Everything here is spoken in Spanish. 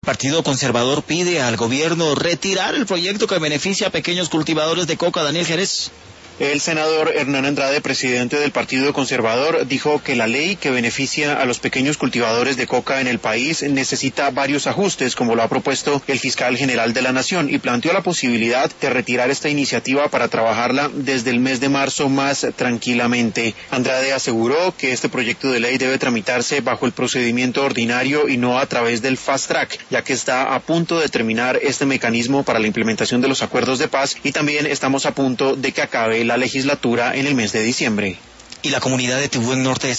El Partido Conservador pide al gobierno retirar el proyecto que beneficia a pequeños cultivadores de coca. Daniel Jerez. El senador Hernán Andrade, presidente del Partido Conservador, dijo que la ley que beneficia a los pequeños cultivadores de coca en el país necesita varios ajustes, como lo ha propuesto el fiscal general de la Nación, y planteó la posibilidad de retirar esta iniciativa para trabajarla desde el mes de marzo más tranquilamente. Andrade aseguró que este proyecto de ley debe tramitarse bajo el procedimiento ordinario y no a través del fast track, ya que está a punto de terminar este mecanismo para la implementación de los acuerdos de paz y también estamos a punto de que acabe la legislatura en el mes de diciembre. Y la comunidad de Tibú en Norte